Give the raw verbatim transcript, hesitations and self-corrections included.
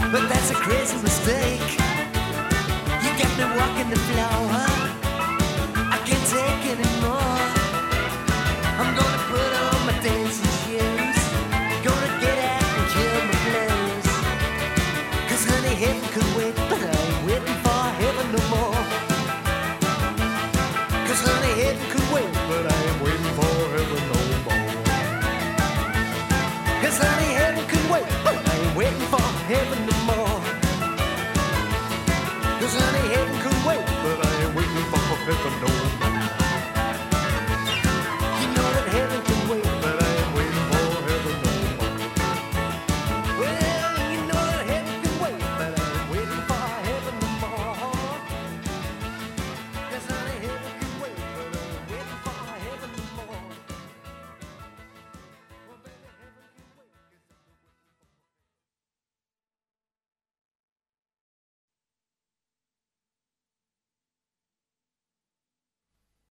but that's a crazy mistake. You got me walking the floor, I can't take anymore. I'm gonna put on my dancing shoes, gonna get out and kill my blues. Cause honey, heaven could wait, but I ain't waiting for heaven no more. Cause honey, heaven could wait, but I ain't waiting for heaven no more. Cause honey,